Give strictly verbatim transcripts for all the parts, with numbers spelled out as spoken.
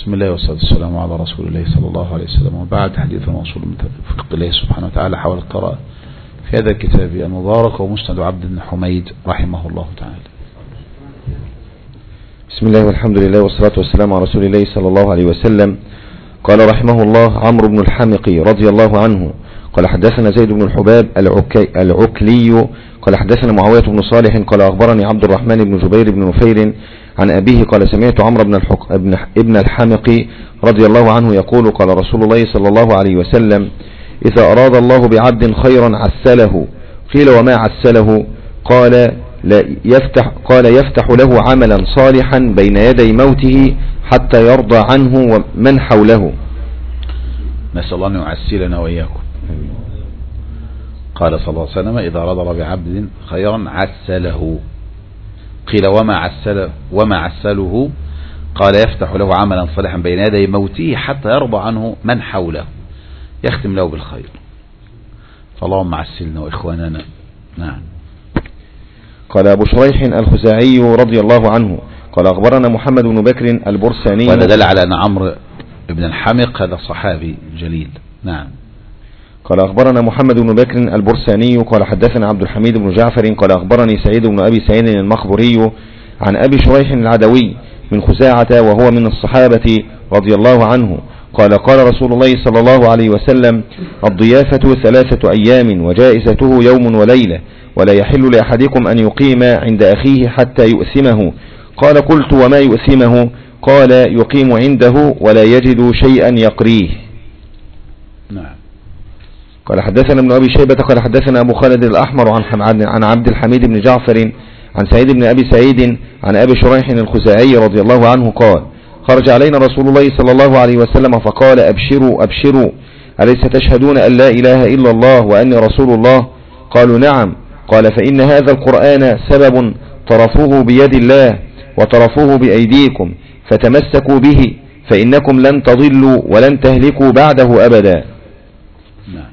بسم الله والصلاة والسلام على رسول الله صلى الله عليه وسلم، وبعد حديث موصول من فقه الله سبحانه وتعالى حول القراءة في هذا الكتاب المبارك ومسند عبد بن حميد رحمه الله تعالى. بسم الله والحمد لله والصلاة والسلام على رسول الله صلى الله عليه وسلم. قال رحمه الله عمرو بن الحمقي رضي الله عنه قال حدثنا زيد بن الحباب العكلي قال حدثنا معاوية بن صالح قال أخبرني عبد الرحمن بن جبير بن نفير عن أبيه قال سمعت عمرو بن الحق ابن الحمقي رضي الله عنه يقول قال رسول الله صلى الله عليه وسلم إذا أراد الله بعبد خيرا عسله. قيل وما عسله؟ قال لا يفتح قال يفتح له عملا صالحا بين يدي موته حتى يرضى عنه ومن حوله. نسأل الله أن يعسلنا وإياكم. قال صلى الله عليه وسلم إذا أراد الله بعبد خيرا عسله. قيل وما عسله وما عسله؟ قال يفتح له عملا صالحا بين يدي موته حتى يرضى عنه من حوله، يختم له بالخير. فاللهم عسلنا وإخواننا. نعم. قال أبو شريح الخزاعي رضي الله عنه قال أخبرنا محمد بن بكر البرساني. وهذا دل على أن عمرو بن الحمق هذا صحابي جليل. نعم. قال أخبرنا محمد بن بكر البرساني قال حدثنا عبد الحميد بن جعفر قال أخبرني سعيد بن أبي سعيد المخبري عن أبي شريح العدوي من خزاعة وهو من الصحابة رضي الله عنه قال قال رسول الله صلى الله عليه وسلم الضيافة ثلاثة أيام وجائزته يوم وليلة ولا يحل لأحدكم أن يقيم عند أخيه حتى يؤثمه. قال قلت وما يؤثمه؟ قال يقيم عنده ولا يجد شيئا يقريه. نعم. قال حدثنا ابن أبي شيبة قال حدثنا أبو خالد الأحمر عن عبد الحميد بن جعفر عن سعيد بن أبي سعيد عن أبي شريح الخزاعي رضي الله عنه قال خرج علينا رسول الله صلى الله عليه وسلم فقال أبشروا أبشروا أليس تشهدون أن لا إله إلا الله وأني رسول الله؟ قالوا نعم. قال فإن هذا القرآن سبب طرفوه بيد الله وطرفوه بأيديكم فتمسكوا به فإنكم لن تضلوا ولن تهلكوا بعده أبدا. نعم.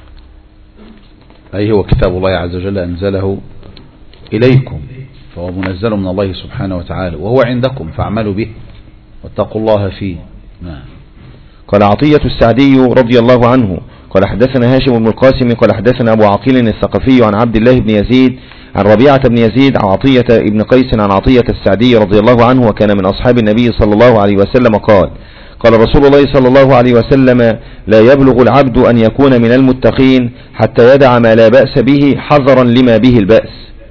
أي هو كتاب الله عز وجل أنزله إليكم فهو منزل من الله سبحانه وتعالى وهو عندكم فاعملوا به واتقوا الله فيه. نعم. قال عطية السعدي رضي الله عنه قال حدثنا هاشم بن القاسم قال حدثنا أبو عقيل الثقفي عن عبد الله بن يزيد عن ربيعة بن يزيد عن عطية بن قيس عن عطية السعدي رضي الله عنه وكان من أصحاب النبي صلى الله عليه وسلم قال قال رسول الله صلى الله عليه وسلم لا يبلغ العبد أن يكون من المتقين حتى يدع ما لا بأس به حذرا لما به البأس.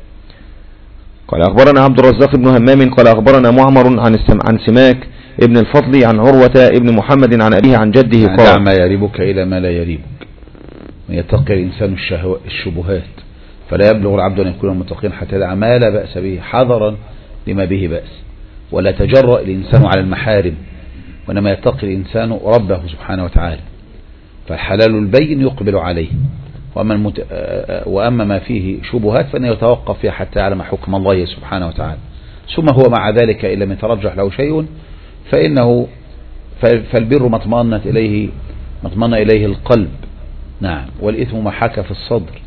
قال أخبرنا عبد الرزاق بن همام قال أخبرنا معمر عن عن سماك ابن الفضل عن عروة ابن محمد عن أبيه عن جده قال دع ما يريبك إلى ما لا يريبك ويتقي الإنسان الشبهات فلا يبلغ العبد أن يكون المتقين حتى يدع ما لا بأس به حذرا لما به بأس ولا تجرأ الإنسان على المحارم وإنما يتقي الإنسان ربه سبحانه وتعالى فالحلال البين يقبل عليه وأما, المت... وأما ما فيه شبهات فإنه يتوقف فيها حتى يعلم حكم الله سبحانه وتعالى. ثم هو مع ذلك إن لم يترجح له شيء فإنه فالبر ما اطمأنت إليه ما اطمأن إليه القلب. نعم. والإثم ما حاك في الصدر.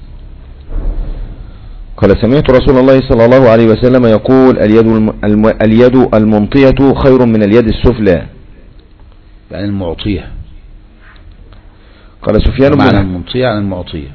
قال سمعت رسول الله صلى الله عليه وسلم يقول اليد الم... اليد المنطية خير من اليد السفلى يعني المعطية. قال سفيان بن معنى المنطية عن المعطية.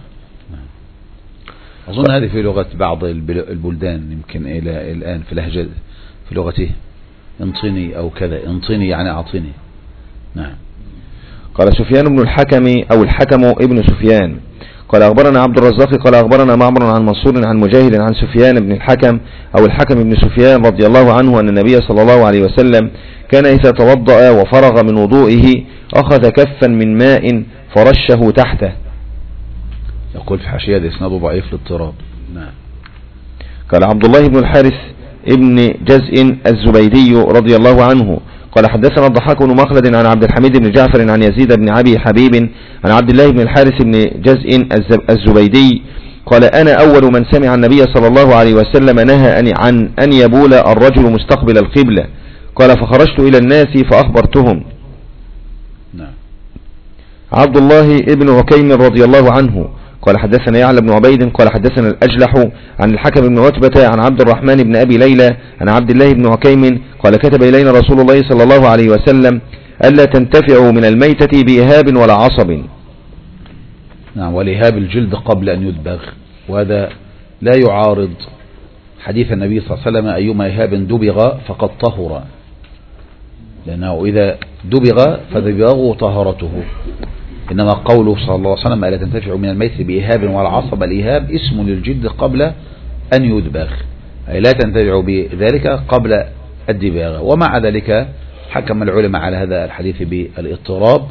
أظن هذه في لغة بعض البلدان يمكن إلى الآن في لهجة في لغته انطني أو كذا انطني يعني أعطني. نعم. قال سفيان بن الحكم أو الحكم ابن سفيان قال أخبرنا عبد الرزاق قال أخبرنا معمر عن منصور عن مجاهد عن سفيان بن الحكم أو الحكم ابن سفيان رضي الله عنه أن النبي صلى الله عليه وسلم كان إذا توضأ وفرغ من وضوئه أخذ كفا من ماء فرشه تحته. يقول في حاشية إسناده ضعيف للاضطراب. نعم. قال عبد الله بن الحارث ابن جزء الزبيدي رضي الله عنه قال حدثنا الضحاك بن مخلد عن عبد الحميد بن جعفر عن يزيد بن أبي حبيب عن عبد الله بن الحارث بن جزء الزبيدي قال أنا أول من سمع النبي صلى الله عليه وسلم نهى عن أن يبول الرجل مستقبل القبلة. قال فخرجت إلى الناس فأخبرتهم. نعم. عبد الله ابن عكيم رضي الله عنه قال حدثنا يعلى بن عبيد قال حدثنا الأجلح عن الحكم بن عتبة عن عبد الرحمن بن أبي ليلى عن عبد الله بن عكيم قال كتب إلينا رسول الله صلى الله عليه وسلم ألا تنتفعوا من الميتة بإهاب ولا عصب. نعم، ولإهاب الجلد قبل أن يدبغ، وهذا لا يعارض حديث النبي صلى الله عليه وسلم أيما إهاب دبغ فقد طهر، لأنه إذا دبغ فدبغه طهرته. إنما قوله صلى الله عليه وسلم ألا تنتفع من الميت بإهاب ولا عصب، الإهاب اسم للجلد قبل أن يدبغ، أي لا تنتفع بذلك قبل الدباغ. ومع ذلك حكم العلماء على هذا الحديث بالاضطراب،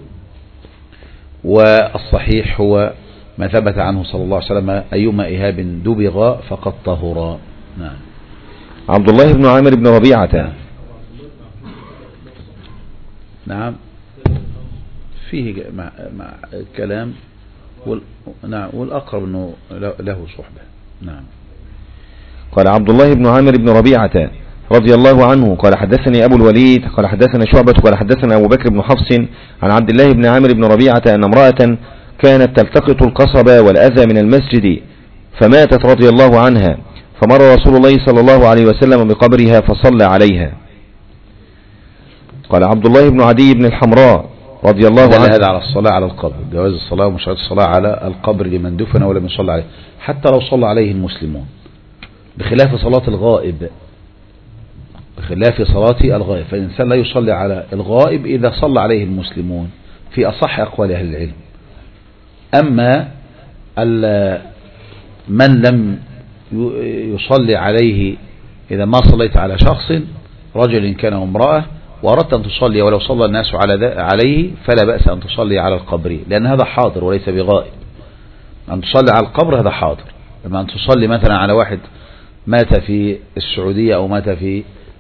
والصحيح هو ما ثبت عنه صلى الله عليه وسلم أيما إهاب دبغ فقد طهر. نعم. عبد الله بن عامر بن ربيعة. نعم، فيه مع, مع كلام وال... نعم، والأقرب أنه له صحبة. نعم. قال عبد الله بن عامر بن ربيعة رضي الله عنه قال حدثني أبو الوليد قال حدثنا شعبة قال حدثنا أبو بكر بن حفص عن عبد الله بن عامر بن ربيعة أن امرأة كانت تلتقط القصب والأذى من المسجد فماتت رضي الله عنها، فمر رسول الله صلى الله عليه وسلم بقبرها فصلى عليها. قال عبد الله بن عدي بن الحمراء رضي الله عنه. هذا على الصلاة على القبر، جواز الصلاة ومشروعية الصلاة على القبر لمن دفن ولم يصلى عليه، حتى لو صلى عليه المسلمون، بخلاف صلاة الغائب، بخلاف صلاة الغائب، فالإنسان لا يصلي على الغائب إذا صلى عليه المسلمون في أصح أقوال أهل العلم. أما من لم يصلي عليه، إذا ما صليت على شخص رجل كان امرأة وأردت أن تصلي ولو صلى الناس عليه فلا بأس أن تصلي على القبر، لأن هذا حاضر وليس بغائب. أن تصلي على القبر هذا حاضر، لما أن تصلي مثلا على واحد مات في السعودية أو مات في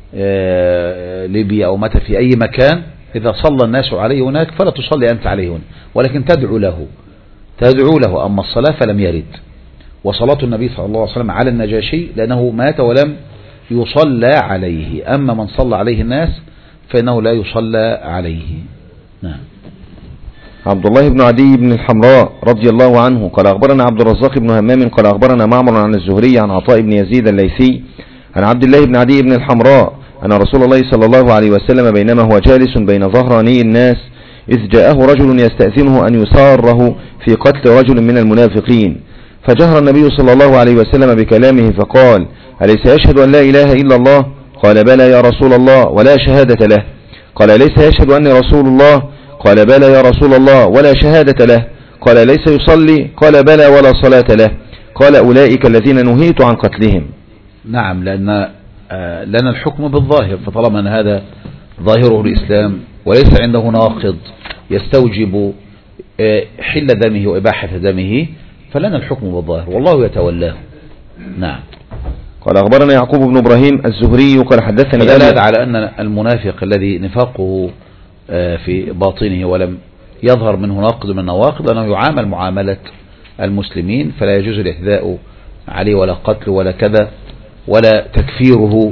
ليبيا أو مات في أي مكان، إذا صلى الناس عليه هناك فلا تصلي أنت عليه هنا، ولكن تدعو له تدعو له. أما الصلاة فلم يرد، وصلاة النبي صلى الله عليه وسلم على النجاشي لأنه مات ولم يصلى عليه، أما من صلى عليه الناس فإنه لا يصلى عليه. نعم. عبد الله بن عدي بن الحمراء رضي الله عنه قال أخبرنا عبد الرزاق بن همام قال أخبرنا معمر عن الزهري عن عطاء بن يزيد الليثي عن عبد الله بن عدي بن الحمراء أن رسول الله صلى الله عليه وسلم بينما هو جالس بين ظهراني الناس إذ جاءه رجل يستأذنه أن يساره في قتل رجل من المنافقين، فجهر النبي صلى الله عليه وسلم بكلامه فقال: أليس يشهد أن لا إله إلا الله؟ قال: بلى يا رسول الله ولا شهادة له. قال: أليس يشهد أني رسول الله؟ قال: بلى يا رسول الله ولا شهادة له. قال: أليس يصلي؟ قال: بلى ولا صلاة له. قال: أولئك الذين نهيت عن قتلهم. نعم، لأن لنا الحكم بالظاهر، فطالما أن هذا ظاهره الإسلام وليس عنده ناقض يستوجب حل دمه وإباحة دمه، فلنا الحكم بالظاهر والله يتولاه. نعم. قال أخبرنا يعقوب بن إبراهيم الزهري قال حدثني دلالة على أن المنافق الذي نفاقه في باطنه ولم يظهر منه ناقض من النواقض أنه يعامل معاملة المسلمين، فلا يجوز الاعتداء عليه ولا قتل ولا كذا ولا تكفيره،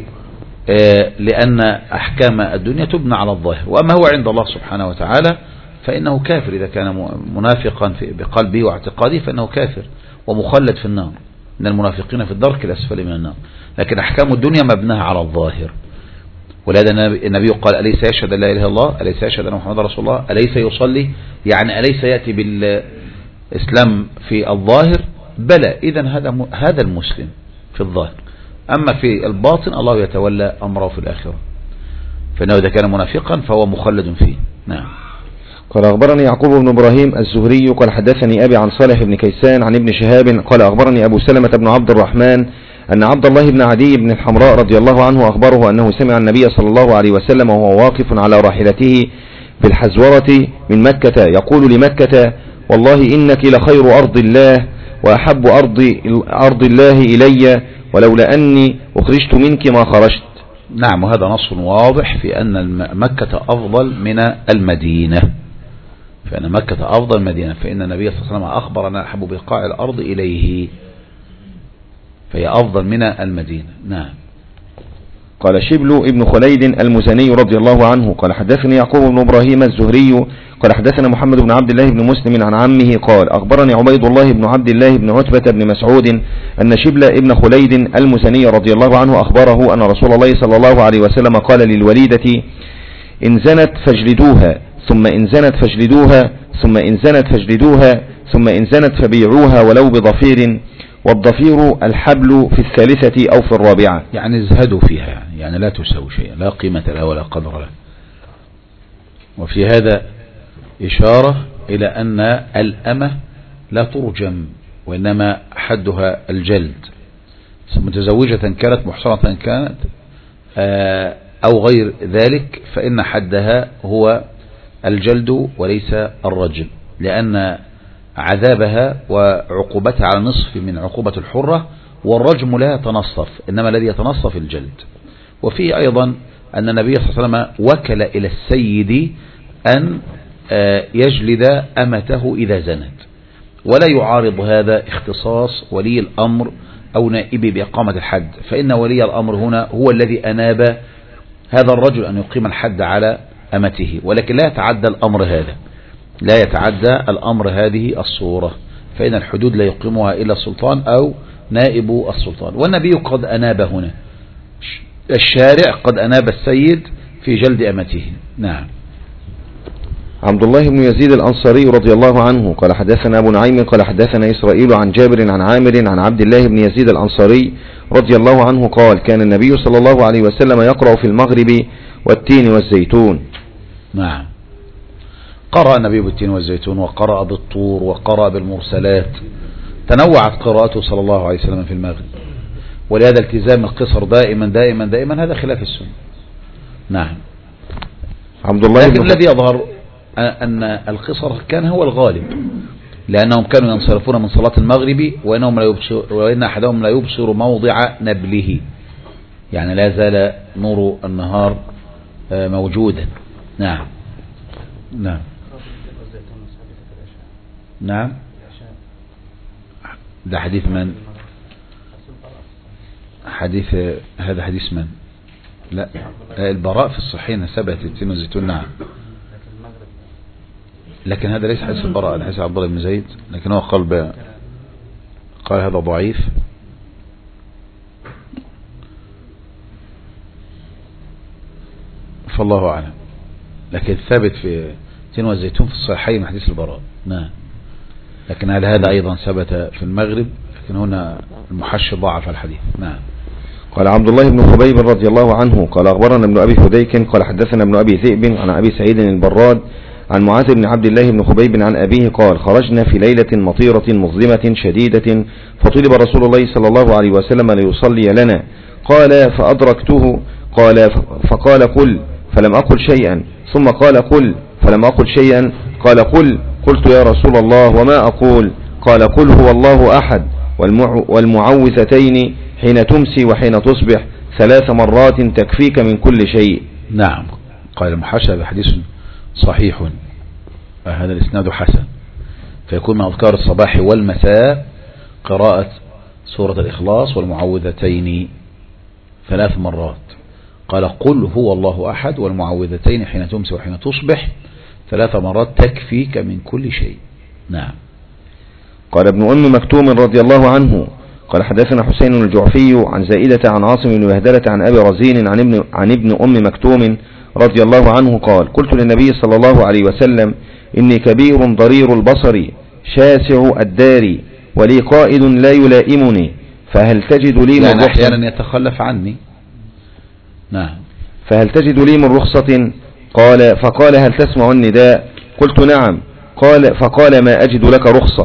لأن أحكام الدنيا تبنى على الظاهر. وأما هو عند الله سبحانه وتعالى فإنه كافر، إذا كان منافقا بقلبه واعتقاده فإنه كافر ومخلد في النار، إن المنافقين في الدرك الأسفل من النار. لكن أحكام الدنيا مبناها على الظاهر، ولهذا النبي قال: أليس يشهد لا إله إلا الله؟ أليس يشهد أن محمد رسول الله؟ أليس يصلي؟ يعني أليس يأتي بالإسلام في الظاهر؟ بلى. إذن هذا هذا المسلم في الظاهر، أما في الباطن الله يتولى أمره في الآخرة، فإنه إذا كان منافقا فهو مخلد فيه. نعم. قال أخبرني يعقوب بن إبراهيم الزهري قال حدثني أبي عن صالح بن كيسان عن ابن شهاب قال أخبرني أبو سلمة بن عبد الرحمن أن عبد الله بن عدي بن الحمراء رضي الله عنه أخبره أنه سمع النبي صلى الله عليه وسلم وهو واقف على راحلته بالحزورة من مكة يقول لمكة: والله إنك لخير أرض الله وأحب أرض, أرض الله إلي، ولولا أني أخرجت منك ما خرجت. نعم، وهذا نص واضح في أن مكة أفضل من المدينة، فإن مكة أفضل من المدينة، فإن النبي صلى الله عليه وسلم أخبر أن أحب بقاع الأرض إليه، فهي أفضل من المدينة. نعم. قال شبل ابن خليد المزني رضي الله عنه قال حدثني يعقوب بن إبراهيم الزهري قال حدثنا محمد بن عبد الله بن مسلم عن عمه قال أخبرني عبيد الله بن عبد الله بن عتبة بن مسعود أن شبل ابن خليد المزني رضي الله عنه أخبره أن رسول الله صلى الله عليه وسلم قال للوليدة: إن زنت فاجلدوها ثم إن زنت فاجلدوها ثم إن زنت فاجلدوها ثم إن زنت فبيعوها ولو بضفير، والضفير الحبل في الثالثة أو في الرابعة. يعني ازهدوا فيها، يعني, يعني لا تساوي شيئا، لا قيمة لها ولا قدر لها. وفي هذا إشارة إلى أن الأمة لا ترجم، وإنما حدها الجلد، متزوجة كانت محصنة كانت أو غير ذلك، فإن حدها هو الجلد وليس الرجم، لأن عذابها وعقوبتها على نصف من عقوبة الحرة، والرجم لا يتنصف، إنما الذي يتنصف الجلد. وفيه أيضا أن النبي صلى الله عليه وسلم وكل إلى السيد أن يجلد أمته إذا زنت، ولا يعارض هذا اختصاص ولي الأمر أو نائبه بإقامة الحد، فإن ولي الأمر هنا هو الذي أناب هذا الرجل أن يقيم الحد على أمته، ولكن لا يتعدى الأمر هذا، لا يتعدى الأمر هذه الصورة، فإن الحدود لا يقيمها إلا السلطان أو نائب السلطان. والنبي قد أناب هنا، الشارع قد أناب السيد في جلد أمته. نعم. عبد الله بن يزيد الأنصاري رضي الله عنه قال حدثنا أبو نعيم قال حدثنا إسرائيل عن جابر عن عامر عن عبد الله بن يزيد الأنصاري رضي الله عنه قال كان النبي صلى الله عليه وسلم يقرأ في المغرب والتين والزيتون. نعم، قرأ النبي بالتين والزيتون، وقرأ بالطور، وقرأ بالمرسلات، تنوعت قراءته صلى الله عليه وسلم في المغرب، ولهذا التزام القصر دائما دائما دائما هذا خلاف السنة. نعم. عبد الله لكن الذي يظهر أن القصر كان هو الغالب، لأنهم كانوا ينصرفون من صلاة المغرب وإنهم لا يبصر، وإن أحدهم لا يبصر موضع نبله، يعني لا زال نور النهار موجودا. نعم. نعم. نعم. ده حديث من؟ حديث هذا حديث من؟ لا، البراء في الصحيحين ثبت التين والزيتون. نعم، لكن هذا ليس حديث البراء، حديث عبد الله بن زيد، لكن هو قال قال هذا ضعيف. فالله أعلم، لكن ثابت في التين والزيتون في الصحيحين حديث البراء. نعم، لكن هل هذا أيضا ثبت في المغرب؟ لكن هنا المحشي ضعف الحديث. نعم. قال عبد الله بن خبيب رضي الله عنه قال أخبرنا ابن أبي فديك قال حدثنا ابن أبي ذئب عن أبي سعيد البراد عن معاذ بن عبد الله بن خبيب عن أبيه قال خرجنا في ليلة مطيرة مظلمة شديدة، فطلب رسول الله صلى الله عليه وسلم ليصلي لنا، قال فأدركته، قال فقال قل، فلم أقل شيئا، ثم قال قل، فلم أقل شيئا، قال قل، قلت يا رسول الله وما أقول؟ قال قل هو الله أحد والمعوذتين حين تمسي وحين تصبح ثلاث مرات تكفيك من كل شيء. نعم. قال المحشى بحديث صحيح، هذا الإسناد حسن، فيكون من أذكار الصباح والمساء قراءة سورة الإخلاص والمعوذتين ثلاث مرات. قال قل هو الله أحد والمعوذتين حين تمسي وحين تصبح ثلاث مرات تكفيك من كل شيء. نعم. قال ابن أم مكتوم رضي الله عنه قال حدثنا حسين الجعفي عن زائدة عن عاصم بن بهدلة عن أبي رزين عن ابن, عن ابن أم مكتوم رضي الله عنه قال قلت للنبي صلى الله عليه وسلم إني كبير ضرير البصر شاسع الدار ولي قائد لا يلائمني فهل تجد لي من يعني رخصة؟ أحيانا يتخلف عني. نعم. فهل تجد لي من رخصة؟ قال فقال هل تسمع النداء؟ قلت نعم. قال فقال ما أجد لك رخصة.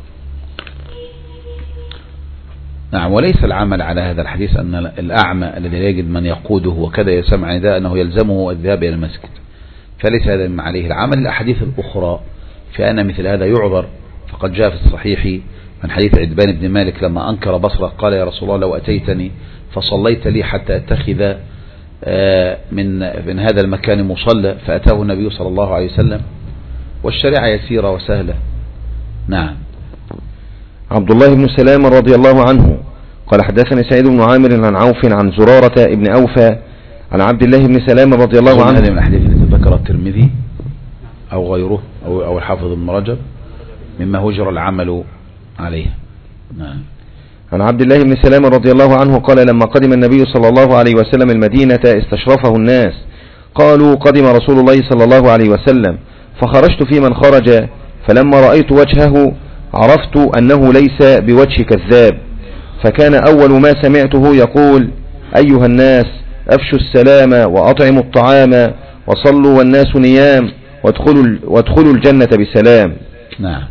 نعم. وليس العمل على هذا الحديث أن الأعمى الذي لا يجد من يقوده وكذا يسمع نداء أنه يلزمه الذهاب إلى المسجد، فليس هذا من عليه العمل. الأحاديث الأخرى في أن مثل هذا يعذر، فقد جاء في الصحيح من حديث عدبان بن مالك لما أنكر بصره قال يا رسول الله لو أتيتني فصليت لي حتى أتخذ من من هذا المكان مصلى، فأتاه النبي صلى الله عليه وسلم، والشريعة يسيرة وسهلة. نعم. عبد الله بن سلام رضي الله عنه قال حدثني سعيد بن عامر عن عوف عن زرارة ابن أوفى عن عبد الله بن سلام رضي الله عنه. هذا من الحديث التي ذكر الترمذي أو غيره أو أو الحافظ ابن رجب مما هجر العمل عليه. نعم. عن عبد الله بن سلام رضي الله عنه قال لما قدم النبي صلى الله عليه وسلم المدينة استشرفه الناس قالوا قدم رسول الله صلى الله عليه وسلم، فخرجت في من خرج، فلما رأيت وجهه عرفت أنه ليس بوجه كذاب، فكان أول ما سمعته يقول: أيها الناس أفشوا السلام وأطعموا الطعام وصلوا والناس نيام وادخلوا, وادخلوا الجنة بسلام. نعم،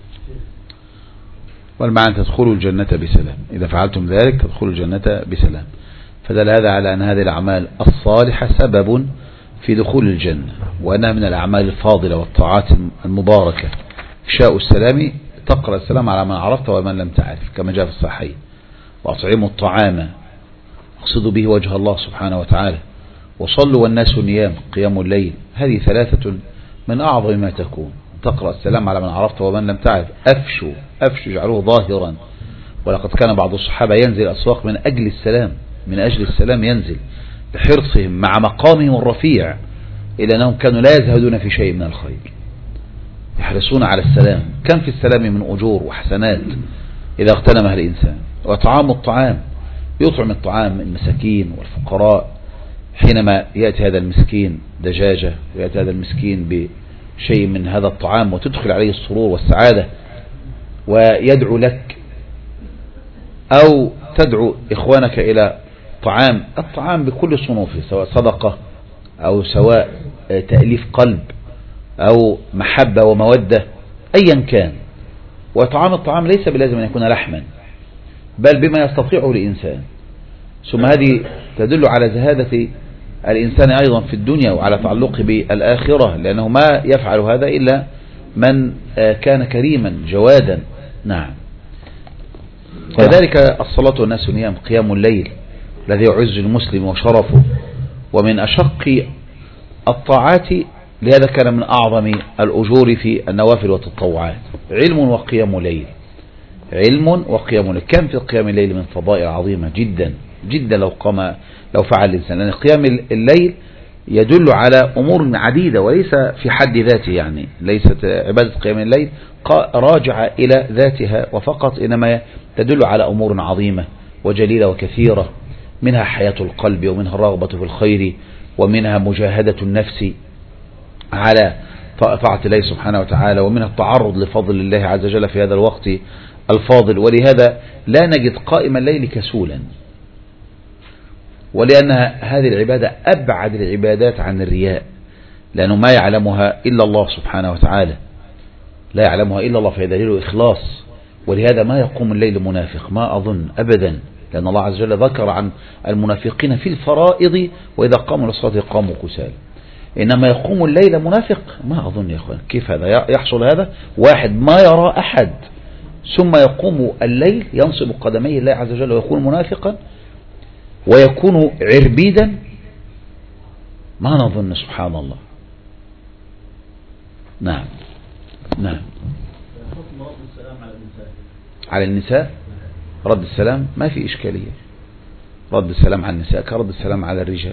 والمعنى تدخلوا الجنة بسلام، إذا فعلتم ذلك تدخلوا الجنة بسلام. فدل هذا على أن هذه الأعمال الصالحة سبب في دخول الجنة، وأنها من الأعمال الفاضلة والطاعات المباركة. إفشاء السلام، تقرأ السلام على من عرفت ومن لم تعرف، كما جاء في الصحيح. وأطعموا الطعام، اقصدوا به وجه الله سبحانه وتعالى. وصلوا والناس نيام، قيام الليل. هذه ثلاثة من أعظم ما تكون. تقرأ السلام على من عرفت ومن لم تعرف. أفشوا، أفشوا جعلوه ظاهرا. ولقد كان بعض الصحابة ينزل الأسواق من أجل السلام، من أجل السلام ينزل، بحرصهم مع مقامهم الرفيع، إلى أنهم كانوا لا يزهدون في شيء من الخير، يحرصون على السلام. كم في السلام من أجور وحسنات إذا اغتنمها الإنسان. وطعام الطعام، يطعم الطعام المساكين والفقراء. حينما يأتي هذا المسكين دجاجة، ويأتي هذا المسكين بشيء من هذا الطعام، وتدخل عليه السرور والسعادة، ويدعو لك أو تدعو إخوانك إلى طعام، الطعام بكل صنوفه، سواء صدقة أو سواء تأليف قلب أو محبة ومودة، أيا كان. وطعام الطعام ليس بلازم أن يكون لحما، بل بما يستطيعه الإنسان. ثم هذه تدل على زهادة الإنسان أيضا في الدنيا، وعلى تعلقه بالآخرة، لأنه ما يفعل هذا إلا من كان كريما جوادا. نعم. كذلك الصلاة والناس نيام، قيام الليل الذي يعز المسلم وشرفه، ومن أشق الطاعات، لهذا كان من أعظم الأجور في النوافل والتطوعات. علم وقيام ليل، علم وقيام ليل. كم في قيام الليل من فضائل عظيمة جدا جدا لو قام لو فعل الإنسان، لأن قيام الليل يدل على أمور عديدة، وليس في حد ذاته، يعني ليست عبادة قيام الليل راجعة إلى ذاتها وفقط، إنما تدل على أمور عظيمة وجليلة وكثيرة، منها حياة القلب، ومنها الرغبة في الخير، ومنها مجاهدة النفس على طاعة الله سبحانه وتعالى، ومنها التعرض لفضل الله عز وجل في هذا الوقت الفاضل. ولهذا لا نجد قائم الليل كسولا، ولأن هذه العبادة أبعد العبادات عن الرياء، لأنه ما يعلمها إلا الله سبحانه وتعالى، لا يعلمها إلا الله، فهي دليل إخلاص. ولهذا ما يقوم الليل منافق، ما أظن أبدا، لأن الله عز وجل ذكر عن المنافقين في الفرائض: وإذا قاموا للصلاة قاموا كسالى. إنما يقوم الليل منافق، ما أظن يا أخوان كيف هذا يحصل. هذا واحد ما يرى أحد، ثم يقوم الليل ينصب قدميه الله عز وجل ويكون منافقا ويكون عربيدا، ما نظن، سبحان الله. نعم نعم. على النساء رد السلام ما في إشكالية، رد السلام على النساء كرد السلام على الرجال،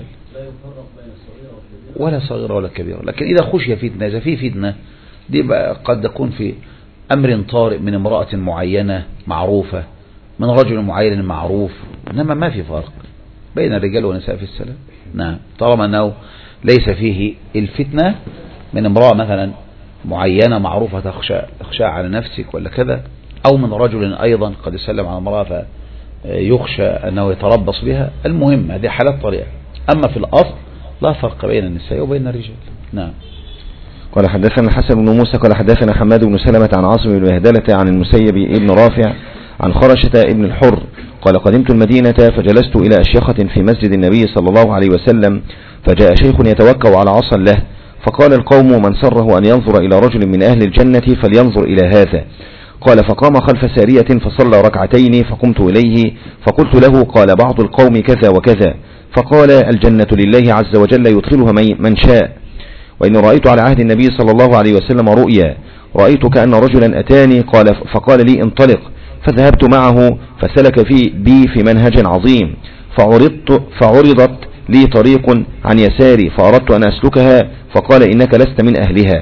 ولا صغيرة ولا كبيرة. لكن إذا خشي فتنة، إذا في فتنة دي بقى قد تكون في أمر طارئ من امرأة معينة معروفة، من رجل معين معروف، إنما ما في فرق بين الرجال والنساء في السلام. نعم، طالما أنه ليس فيه الفتنة من امرأة مثلا معينة معروفة تخشى, تخشى على نفسك ولا كذا، أو من رجل أيضا قد يسلم على امرأة فيخشى أنه يتربص بها. المهم هذه حالات طارئة، أما في الأصل لا فرق بين النساء وبين الرجال. نعم. قال حدثنا الحسن بن موسى قال حدثنا حماد بن سلمة عن عاصم بن بهدلة عن المسيب ابن رافع عن خرشة ابن الحر قال قدمت المدينة فجلست إلى أشيخة في مسجد النبي صلى الله عليه وسلم، فجاء شيخ يتوكأ على عصا له، فقال القوم من سره أن ينظر إلى رجل من أهل الجنة فلينظر إلى هذا. قال فقام خلف سارية فصلى ركعتين، فقمت إليه فقلت له قال بعض القوم كذا وكذا، فقال الجنة لله عز وجل يدخلها من شاء. وإن رأيت على عهد النبي صلى الله عليه وسلم رؤيا، رأيت كأن رجلا أتاني قال فقال لي انطلق، فذهبت معه فسلك في بي في منهج عظيم، فعرضت فعرضت لي طريق عن يساري فأردت أن أسلكها، فقال إنك لست من أهلها.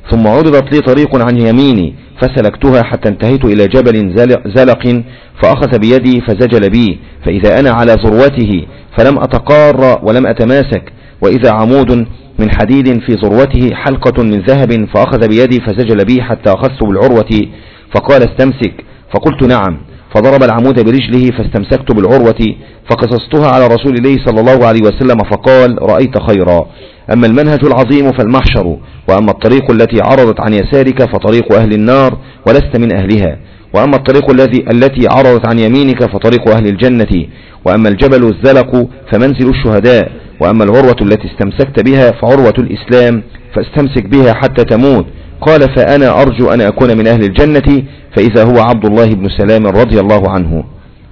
ثم عرضت لي طريق عن يميني فسلكتها حتى انتهيت إلى جبل زلق فأخذ بيدي فزجل بي، فإذا أنا على ذروته فلم أتقار ولم أتماسك، وإذا عمود من حديد في ذروته حلقة من ذهب فأخذ بيدي فزجل بي حتى أخذت بالعروة فقال استمسك، فقلت نعم، فضرب العمود برجله فاستمسكت بالعروة فقصصتها على رسول الله صلى الله عليه وسلم فقال رأيت خيرا. أما المنهج العظيم فالمحشر، وأما الطريق التي عرضت عن يسارك فطريق أهل النار ولست من أهلها، وأما الطريق الذي التي عرضت عن يمينك فطريق أهل الجنة، وأما الجبل الزلق فمنزل الشهداء، وأما العروة التي استمسكت بها فعروة الإسلام فاستمسك بها حتى تموت. قال فأنا أرجو أن أكون من أهل الجنة، فإذا هو عبد الله بن سلام رضي الله عنه.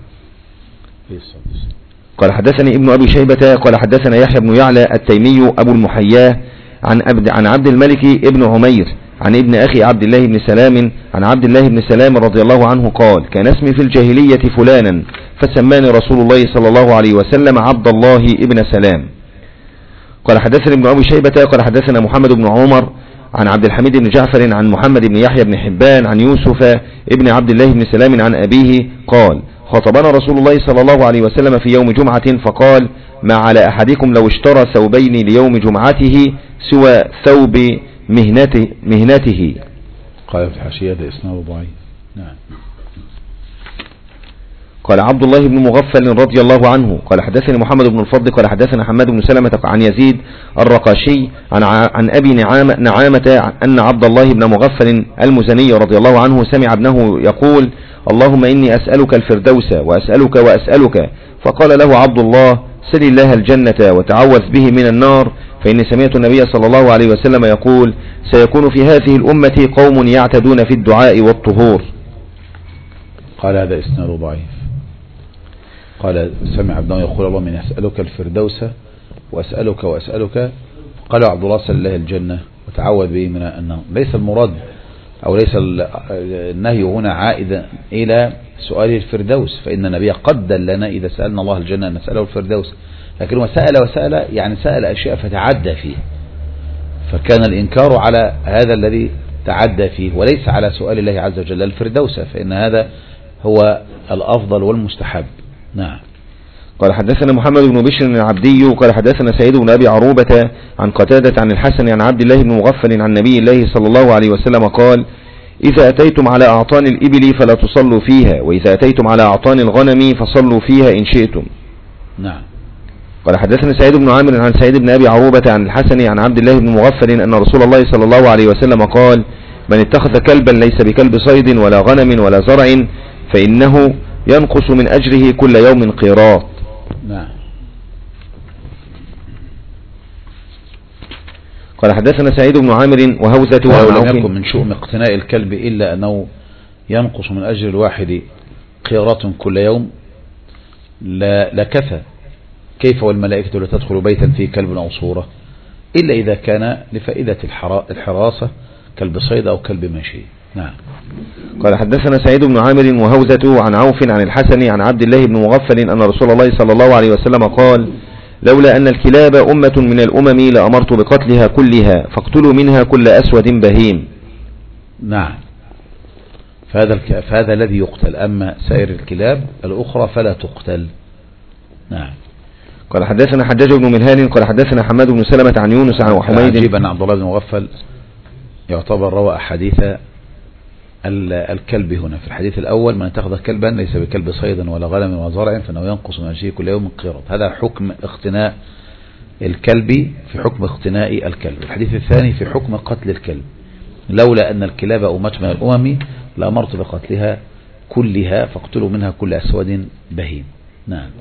قال حدثني ابن أبي شيبة قال حدثنا يحيى بن يعلى التيمي أبو المحياه عن عبد, عن عبد الملك ابن عمير عن ابن أخي عبد الله بن سلام عن عبد الله بن سلام رضي الله عنه قال كان اسمي في الجاهلية فلانا فسماني رسول الله صلى الله عليه وسلم عبد الله ابن سلام. قال حدثني ابن أبي شيبة قال حدثنا محمد بن عمر عن عبد الحميد بن جعفر عن محمد بن يحيى بن حبان عن يوسف ابن عبد الله بن سلام عن أبيه قال خطبنا رسول الله صلى الله عليه وسلم في يوم جمعة فقال ما على أحدكم لو اشترى ثوبين ليوم جمعته سوى ثوب مهنته, مهنته. قال في الحاشية ده إسناده ضعيف. نعم. قال عبد الله بن مغفل رضي الله عنه قال حدثني محمد بن الفضل قال حدثنا حماد بن سلمة عن يزيد الرقاشي عن, عن أبي نعامة, نعامة أن عبد الله بن مغفل المزني رضي الله عنه سمع ابنه يقول اللهم إني أسألك الفردوس وأسألك وأسألك، فقال له عبد الله سل الله الجنة وتعوذ به من النار، فإني سمعت النبي صلى الله عليه وسلم يقول سيكون في هذه الأمة قوم يعتدون في الدعاء والطهور. قال هذا إسناد ضعيف. قال سمع ابنه يقول اللهم إني أسألك الفردوس وأسألك وأسألك، قال عبد الله سل الله الجنة وتعوذ به من النار. ليس المراد أو ليس النهي هنا عائدا إلى سؤال الفردوس، فإن النبي قد دلنا إذا سألنا الله الجنة أن نسأله الفردوس، لكن سأل وسأل يعني سأل أشياء فتعدى فيه، فكان الإنكار على هذا الذي تعدى فيه وليس على سؤال الله عز وجل الفردوس، فإن هذا هو الأفضل والمستحب. نعم. قال حدثنا محمد بن بشر العبدي قال حدثنا سعيد بن أبي عروبة عن قتادة عن الحسن عن عبد الله بن مغفل عن نبي الله صلى الله عليه وسلم قال إذا أتيتم على أعطان الإبل فلا تصلوا فيها، وإذا أتيتم على أعطان الغنم فصلوا فيها إن شئتم. نعم. قال حدثنا سعيد بن عامر عن سعيد بن أبي عروبة عن الحسن عن عبد الله بن مغفل أن رسول الله صلى الله عليه وسلم قال من اتخذ كلبا ليس بكلب صيد ولا غنم ولا زرع فإنه ينقص من أجره كل يوم قيراط. نعم. قال حدثنا سعيد بن عامر وهوزة ولم يكن من شؤم اقتناء الكلب إلا أنه ينقص من أجر الواحد قيراط كل يوم لكفى، كيف والملائكة لا تدخل بيتا فيه كلب أو صورة إلا إذا كان لفائدة الحراسة كلب صيد أو كلب ماشي. نعم. قال حدثنا سعيد بن عامر وهوزة عن عوف عن الحسن عن عبد الله بن مغفل أن رسول الله صلى الله عليه وسلم قال لولا أن الكلاب أمة من الأمم لأمرت بقتلها كلها فاقتلوا منها كل أسود بهيم. نعم. فهذا, الك... فهذا الذي يقتل، أما سائر الكلاب الأخرى فلا تقتل. نعم. قال حدثنا حجاج بن منهال قال حدثنا حماد بن سلمة عن يونس عن حميد. عجيب أن عبد الله بن مغفل يعتبر روى أحاديث الكلب هنا. في الحديث الأول من اتخذ كلبا ليس بكلب صيد ولا غنم ولا زرع فإنه ينقص من أجره كل يوم قيراط. هذا حكم اقتناء الكلب في حكم اقتناء الكلب. الحديث الثاني في حكم قتل الكلب، لولا أن الكلاب أمة من الأمم لأمرت بقتلها كلها فاقتلوا منها كل أسود بهيم. نعم.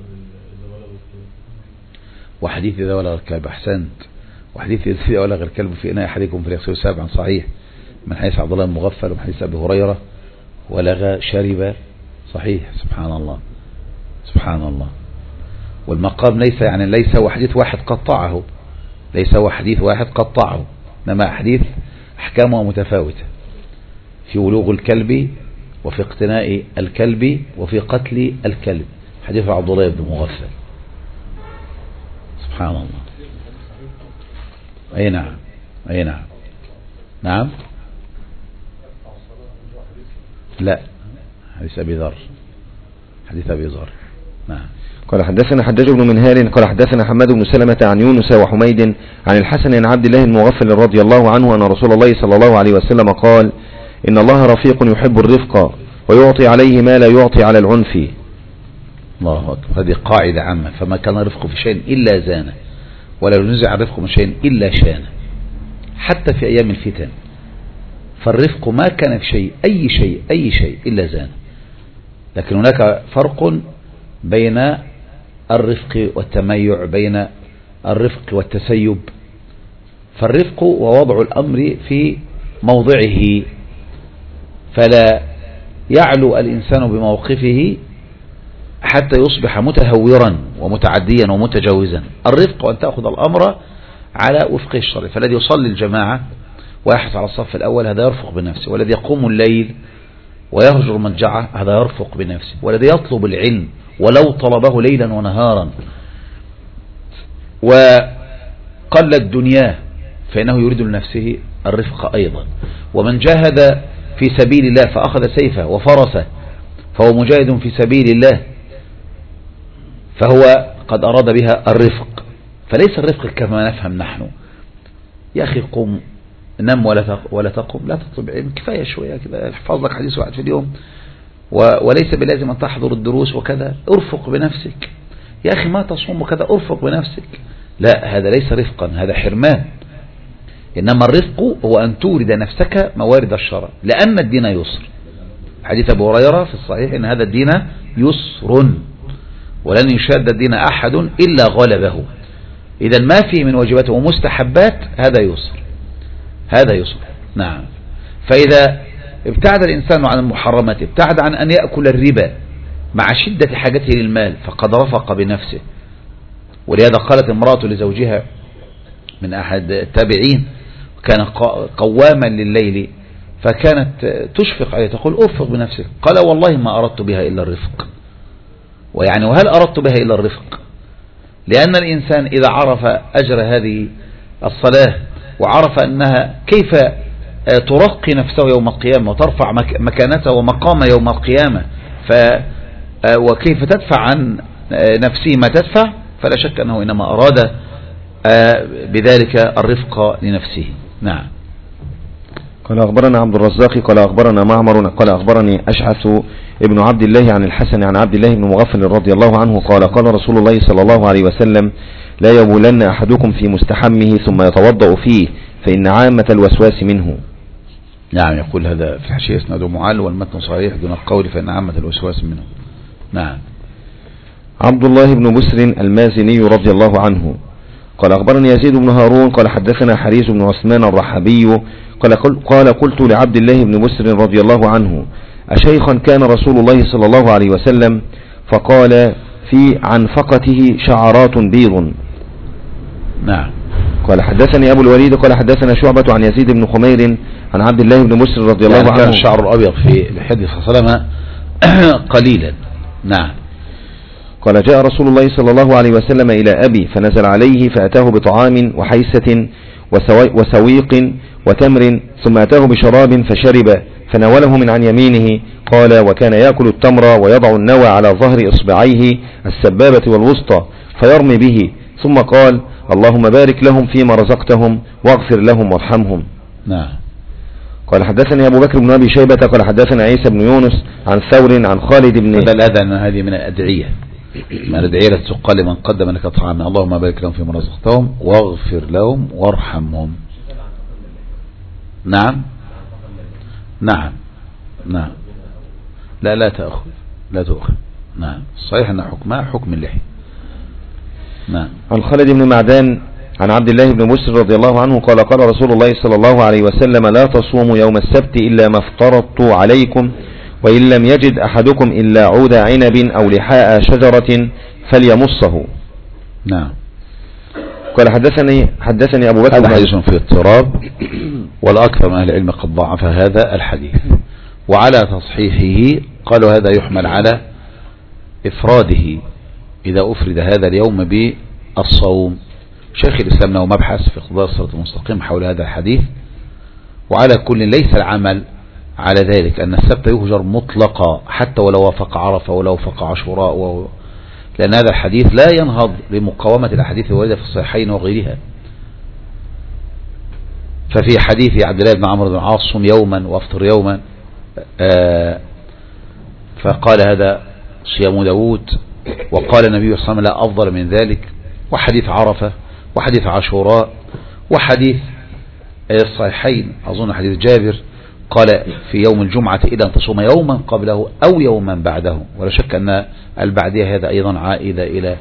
وحديث إذا ولغ الكلب أحسنت، وحديث إذا ولغ الكلب في إناء أحدكم فليغسله سبعا صحيح من حديث عبد الله بن مغفل ومن حديث أبي هريرة ولغى شرب صحيح. سبحان الله سبحان الله. والمقام ليس يعني ليس هو حديث واحد قطعه، ليس هو حديث واحد قطعه، إنما حديث أحكامه متفاوتة في ولوغ الكلب وفي اقتناء الكلب وفي قتل الكلب. حديث عبد الله بن مغفل. سبحان الله. أي نعم أي نعم. نعم. لا، حديث أبي ذر، حديث أبي ذر. نعم. قال حدثنا حجاج بن منهال قال حدثنا حماد بن سلمة عن يونس وحميد عن الحسن عن عبد الله المغفل رضي الله عنه أن رسول الله صلى الله عليه وسلم قال: إن الله رفيق يحب الرفق ويعطي عليه ما لا يعطي على العنف. الله أكبر. هذه قاعدة عامة، فما كان رفق في شيء إلا زانه، ولا ينزع الرفق من شيء إلا شانه، حتى في أيام الفتن. فالرفق ما كان في شيء، أي شيء أي شيء إلا زانه. لكن هناك فرق بين الرفق والتميع، بين الرفق والتسيب. فالرفق ووضع الأمر في موضعه، فلا يعلو الإنسان بموقفه حتى يصبح متهورا ومتعديا ومتجاوزا. الرفق أن تأخذ الأمر على وفق الشرع. فالذي يصلي الجماعة ويحرص على الصف الأول هذا يرفق بنفسه، والذي يقوم الليل ويهجر مضجعه هذا يرفق بنفسه، والذي يطلب العلم ولو طلبه ليلا ونهارا وقلت دنياه فإنه يريد لنفسه الرفق أيضا. ومن جاهد في سبيل الله فأخذ سيفه وفرسه فهو مجاهد في سبيل الله، فهو قد أراد بها الرفق. فليس الرفق كما نفهم نحن، يا أخي قم نم ولا ولا تقم، لا تطلب علم، كفاية شوية كذا، احفظ لك حديث واحد في اليوم، وليس بلازم أن تحضر الدروس وكذا، ارفق بنفسك. يا أخي ما تصوم وكذا، ارفق بنفسك. لا، هذا ليس رفقا، هذا حرمان. إنما الرفق هو أن تورد نفسك موارد الشرع، لأن الدين يسر. حديث أبو هريرة في الصحيح إن هذا الدين يسر ولن يشاد الدين أحد إلا غلبه. إذا ما فيه من واجبات ومستحبات هذا يسر، هذا يسر. نعم. فإذا ابتعد الإنسان عن المحرمات، ابتعد عن أن يأكل الربا مع شدة حاجته للمال، فقد رفق بنفسه. ولهذا قالت امرأة لزوجها من أحد التابعين، كان قواما لليل، فكانت تشفق عليه تقول ارفق بنفسك. قال والله ما أردت بها إلا الرفق. ويعني وهل أردت بها إلا الرفق؟ لأن الإنسان إذا عرف أجر هذه الصلاة وعرف أنها كيف ترقي نفسه يوم القيامة وترفع مكانته ومقامه يوم القيامة، ف وكيف تدفع عن نفسه ما تدفع، فلا شك أنه إنما أراد بذلك الرفق لنفسه. نعم. قال أخبرنا عبد الرزاق قال أخبرنا معمر قال أخبرني أشعث ابن عبد الله عن الحسن عن عبد الله بن مغفل رضي الله عنه قال قال رسول الله صلى الله عليه وسلم: لا يبولن أحدكم في مستحمه ثم يتوضأ فيه فإن عامة الوسواس منه. نعم. يقول هذا في الحاشية اسناده معل والمتن صحيح دون القول فإن عامة الوسواس منه. نعم. عبد الله بن بسر المازني رضي الله عنه قال أخبرني يزيد بن هارون قال حدثنا حريز بن عثمان الرحبي قال قال قلت لعبد الله بن بسر رضي الله عنه: أشيخا كان رسول الله صلى الله عليه وسلم؟ فقال: في عنفقته شعرات بيض. نعم. قال حدثني أبو الوليد قال حدثنا شعبة عن يزيد بن خمير عن عبد الله بن بسر رضي الله يعني عنه. كان الشعر الأبيض في الحديث صلى الله عليه وسلم قليلا. نعم. قال جاء رسول الله صلى الله عليه وسلم إلى أبي فنزل عليه فأتاه بطعام وحيسة وسويق وتمر ثم أتاه بشراب فشرب فناوله من عن يمينه. قال: وكان يأكل التمر ويضع النوى على ظهر إصبعيه السبابة والوسطى فيرمي به، ثم قال: اللهم بارك لهم فيما رزقتهم واغفر لهم وارحمهم. نعم. قال حدثني أبو بكر بن أبي شيبة قال حدثنا عيسى بن يونس عن ثور عن خالد بن هذا الأذى أن هذه من الأدعية، من الأدعية التي تقال لمن قدم لك طعاما: اللهم بارك لهم فيما رزقتهم واغفر لهم وارحمهم. نعم. نعم. نعم. لا لا تأخذ لا تأخذ. نعم. صحيح أن حكمها حكم اللحية. نعم. عن خالد بن معدان عن عبد الله بن بسر رضي الله عنه قال قال رسول الله صلى الله عليه وسلم: لا تصوموا يوم السبت إلا ما افترضت عليكم، وإن لم يجد أحدكم إلا عود عنب أو لحاء شجرة فليمصه. نعم. قال حدثني حدثني أبو بكر. هذا حديث في اضطراب، والأكثر من أهل العلم قد ضعف هذا الحديث، وعلى تصحيحه قالوا هذا يحمل على إفراده إذا أفرد هذا اليوم بالصوم. شيخ الإسلام له مبحث في قضاء الصراط المستقيم حول هذا الحديث، وعلى كل ليس العمل على ذلك أن السبت يهجر مطلقا حتى ولو وافق عرفة ولو وافق عاشوراء و... لأن هذا الحديث لا ينهض لمقاومة الأحاديث الواردة في الصحيحين وغيرها. ففي حديث عبد الله بن عمرو بن العاص صم يوما وافطر يوما، آه فقال هذا صيام داود، وقال النبي صلى الله عليه وسلم لا أفضل من ذلك، وحديث عرفة وحديث عاشوراء وحديث الصحيحين أظن حديث جابر قال في يوم الجمعة إلى أن تصوم يوما قبله أو يوما بعده، ولا شك أن البعدية هذا أيضا عائدة إلى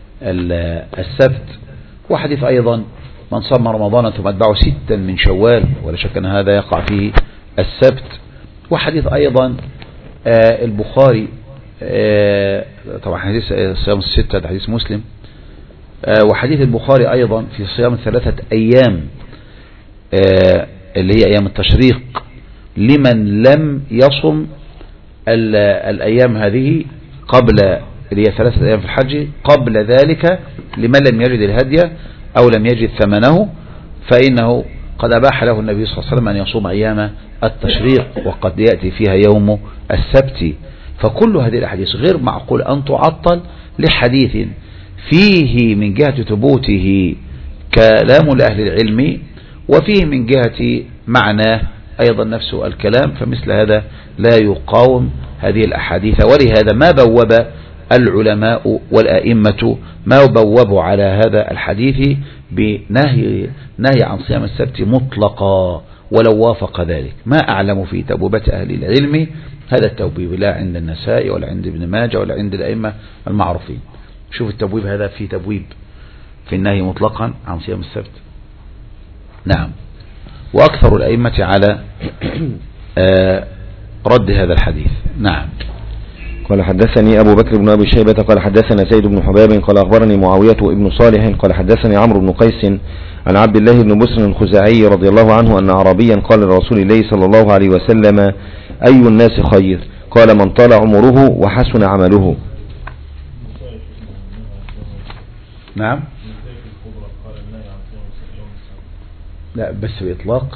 السبت. وحديث أيضا من صام رمضان ثم أتبعه ستا من شوال، ولا شك أن هذا يقع فيه السبت. وحديث أيضا آه البخاري آه طبعا حديث صيام الستة ده حديث مسلم، آه وحديث البخاري أيضا في صيام ثلاثة أيام آه اللي هي أيام التشريق لمن لم يصم الأيام هذه قبل، اللي هي ثلاثة أيام في الحج قبل ذلك لمن لم يجد الهدي أو لم يجد ثمنه، فإنه قد أباح له النبي صلى الله عليه وسلم أن يصوم أيام التشريق وقد يأتي فيها يوم السبت. فكل هذه الأحاديث غير معقول أن تعطل لحديث فيه من جهة ثبوته كلام لأهل العلم وفيه من جهة معناه أيضا نفس الكلام، فمثل هذا لا يقاوم هذه الأحاديث. ولهذا ما بوب العلماء والأئمة ما بوبوا على هذا الحديث بنهي نهي عن صيام السبت مطلقا ولو وافق ذلك. ما أعلم في تبوبة أهل العلم هذا التبويب، لا عند النسائي ولا عند ابن ماجه ولا عند الأئمة المعروفين. شوف التبويب هذا في تبويب في النهي مطلقا عن صيام السبت. نعم. وأكثر الأئمة على آه رد هذا الحديث. نعم. قال حدثني أبو بكر بن أبي شيبة قال حدثنا زيد بن حباب قال أخبرني معاوية ابن صالح قال حدثني عمرو بن قيس عن عبد الله بن بسر الخزاعي رضي الله عنه أن عربيا قال لرسول الله صلى الله عليه وسلم أي الناس خير؟ قال من طال عمره وحسن عمله. نعم. لا بس بإطلاق.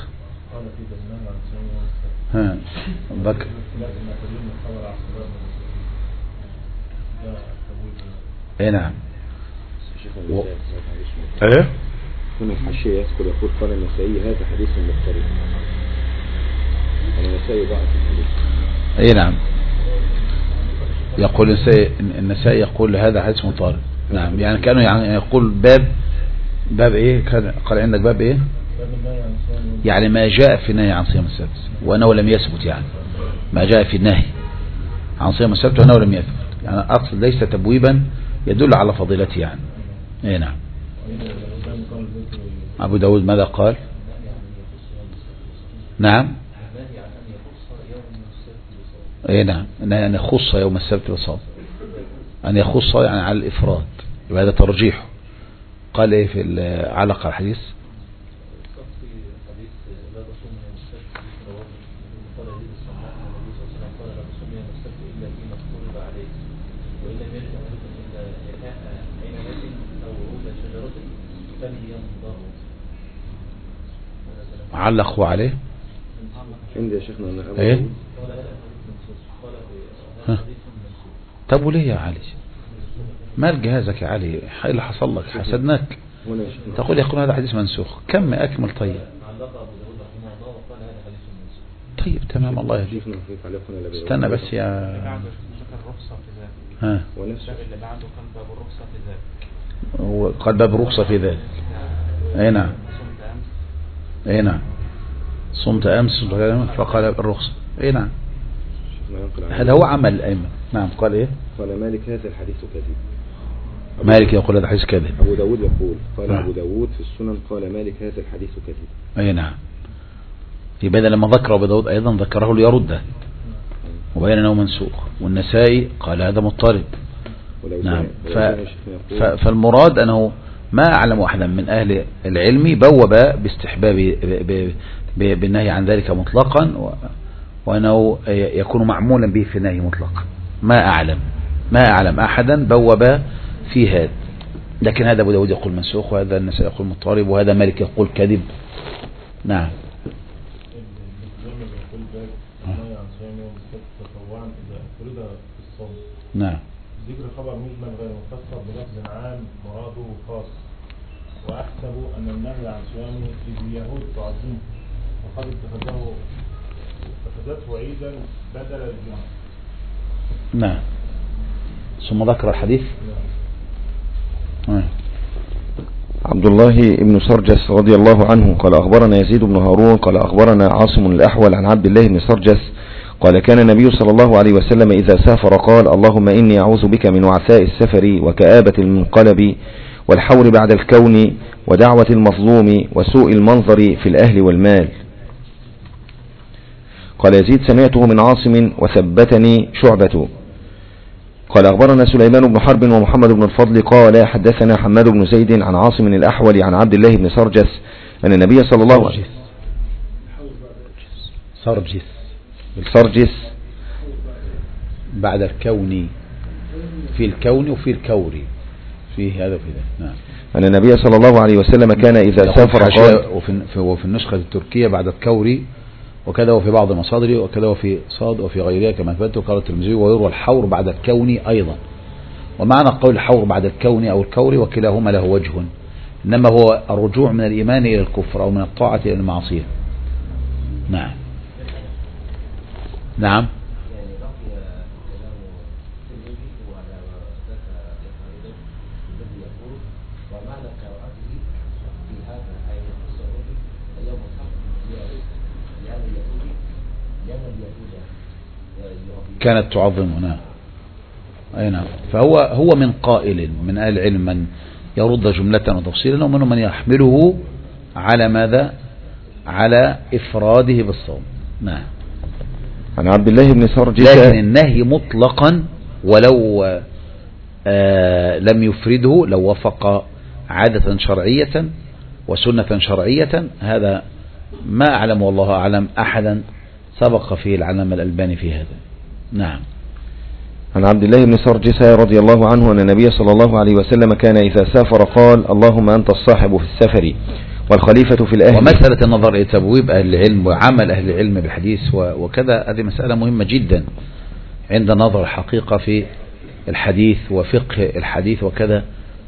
ها بكر ايه نعم و... ايه هنا الحاشية يذكر يقول قال النسائي هذا حديث مضطرب. النسائي ضعف الحديث. ايه نعم يقول النسائي النسائي يقول هذا حديث مضطرب. نعم يعني كانوا يعني يقول باب باب ايه كان قال عندك باب ايه يعني ما جاء في النهي عن صيام السبت وانه لم يثبت، يعني ما جاء في النهي عن صيام السبت وانه لم يثبت، يعني اقصد ليس تبويبا يدل على فضيلته يعني. ايه نعم. ابو داود ماذا قال؟ نعم ايه نعم ان يخص يوم السبت بصوم، ان يخص يعني على الافراد، يبقى هذا ترجيحه. قال ايه في علق الحديث؟ علقوا عليه عندي يا شيخنا أنا ايه ها. طب وليه يا علي مال جهازك يا علي؟ ايه اللي حصل لك؟ حسدناك تقول يقول هذا حديث منسوخ. كم اكمل. طيب طيب تمام الله يهديك. استنى بس يا ها. قال باب الرخصة في ذلك. اي نعم اي نعم صمت امس فقال الرخصة. اي نعم هذا هو عمل الائمه. نعم. قال ايه؟ قال مالك هذا الحديث كذب. مالك يقول هذا الحديث كذب. ابو داود يقول قال آه. ابو داود في السنن قال مالك هذا الحديث كذب. اي نعم. يبقى لما ذكر ابو داود ايضا ذكره ليرده وبين انه منسوخ. والنسائي قال هذا مضطرب. نعم. ف... ف... فالمراد انه ما أعلم أحدا من أهل العلم بوب باستحباب ب... ب... بالنهي عن ذلك مطلقا و... وأنه يكون معمولا به في النهي مطلقا. ما أعلم ما أعلم أحدا بوب في هذا. لكن هذا أبو داود يقول منسوخ، وهذا النسائي يقول مضطرب، وهذا مالك يقول كذب. نعم. الباب النهي عن صيام يوم السبت تطوعا إذا أفرد في الصوم. نعم. ذكر خبر مجمل غير مفسر بلفظ عام مراده خاص. وأحسب أن النهي عن صيامه إذ اليهود تعظمه وقد اتخذه اتخذته عيدا بدل الجمعة. نعم. ثم ذكر الحديث. نعم. عبد الله بن سرجس رضي الله عنه قال أخبرنا يزيد بن هارون قال أخبرنا عاصم الأحول عن عبد الله بن سرجس قال كان النبي صلى الله عليه وسلم إذا سافر قال اللهم إني أعوذ بك من وعثاء السفر وكآبة المنقلب والحور بعد الكون ودعوة المظلوم وسوء المنظر في الأهل والمال. قال يزيد سمعته من عاصم وثبتني شعبة قال أخبرنا سليمان بن حرب ومحمد بن الفضل قال حدثنا حماد بن زيد عن عاصم الأحول عن عبد الله بن سرجس أن النبي صلى الله عليه وسلم سرجس سرجس بعد الكون في الكون وفي الكور في هذا وفي ذا. نعم. أن النبي صلى الله عليه وسلم كان إذا سافر قال وفي, وفي النسخة التركية بعد الكوري وكذا وفي بعض مصادره وكذا وفي صاد وفي غيرها كما ثبت قال الترمذي ويروى الحور بعد الكون أيضا. ومعنى قول الحور بعد الكون أو الكوري وكلاهما له وجه إنما هو الرجوع من الإيمان إلى الكفر أو من الطاعة إلى المعصية. نعم. نعم. كانت تعظمه. نعم. أي نعم. فهو هو من قائل من أهل العلم من يرد جملة وتفصيلا ومنهم من يحمله على ماذا على إفراده بالصوم. نعم. عن عبد الله بن سرجس لكن النهي مطلقا ولو آه لم يفرده لو وفق عادة شرعية وسنة شرعية هذا ما أعلم والله أعلم أحدا سبق فيه العلامة الألباني في هذا. نعم. عن عبد الله بن سرجس رضي الله عنه أن النبي صلى الله عليه وسلم كان إذا سافر قال اللهم أنت الصاحب في السفر والخليفة في الأهل. ومسألة النظر إلى تبويب أهل العلم وعمل أهل العلم بالحديث وكذا هذه مسألة مهمة جدا عند نظر الحقيقة في الحديث وفقه الحديث وكذا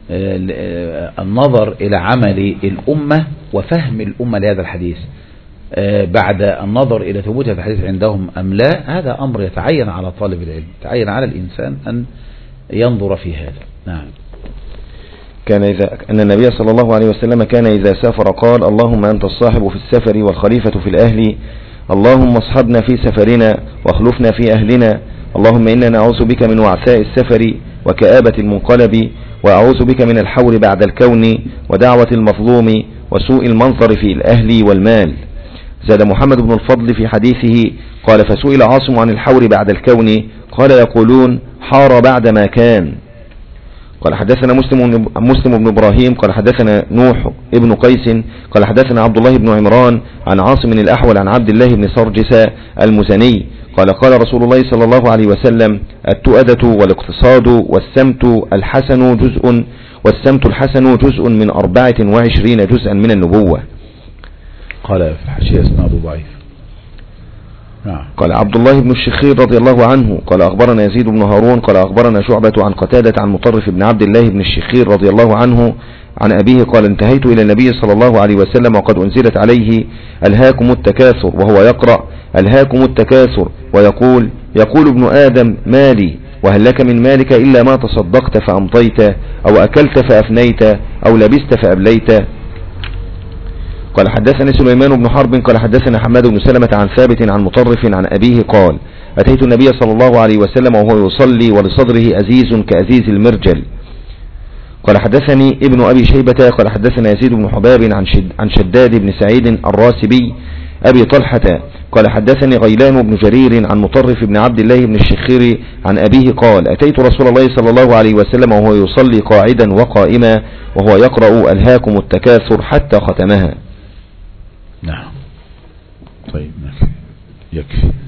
النظر إلى عمل الأمة وفهم الأمة لهذا الحديث بعد النظر إلى ثبوت هذا الحديث عندهم أم لا هذا أمر يتعين على طالب العلم يتعين على الإنسان أن ينظر في هذا. نعم. كان إذا أن النبي صلى الله عليه وسلم كان إذا سافر قال اللهم أنت الصاحب في السفر والخليفة في الأهل اللهم اصحبنا في سفرنا واخلفنا في أهلنا اللهم إنا نعوذ بك من وعثاء السفر وكآبة المنقلب وأعوذ بك من الحور بعد الكون ودعوة المظلوم وسوء المنظر في الأهل والمال. زاد محمد بن الفضل في حديثه قال فسئل عاصم عن الحور بعد الكون قال يقولون حار بعد ما كان. قال حدثنا مسلم مسلم بن إبراهيم قال حدثنا نوح ابن قيس قال حدثنا عبد الله بن عمران عن عاصم الأحول عن عبد الله بن سرجس المزني قال قال رسول الله صلى الله عليه وسلم التؤدة والاقتصاد والسمت الحسن جزء والسمت الحسن جزء من أربعة وعشرين جزءا من النبوة. قال في الحاشية اسناده ضعيف. نعم. قال عبد الله بن الشخير رضي الله عنه قال أخبرنا يزيد بن هارون قال أخبرنا شعبة عن قتادة عن مطرف بن عبد الله بن الشخير رضي الله عنه عن أبيه قال انتهيت إلى النبي صلى الله عليه وسلم وقد أنزلت عليه ألهاكم التكاثر وهو يقرأ ألهاكم التكاثر ويقول يقول ابن آدم مالي وهل لك من مالك إلا ما تصدقت فأمطيت أو أكلت فأفنيت أو لبست فأبليت. قال حدثني سليمان بن حرب قال حدثنا حماد بن سلمة عن ثابت عن مطرف عن أبيه قال أتيت النبي صلى الله عليه وسلم وهو يصلي ولصدره أزيز كأزيز المرجل. قال حدثني ابن أبي شيبة قال حدثنا يزيد بن حباب عن, شد عن شداد بن سعيد الراسبي أبي طلحة قال حدثني غيلان بن جرير عن مطرف بن عبد الله بن الشخير عن أبيه قال أتيت رسول الله صلى الله عليه وسلم وهو يصلي قاعدا وقائما وهو يقرأ ألهاكم التكاثر حتى ختمها. نعم. طيب يكفي.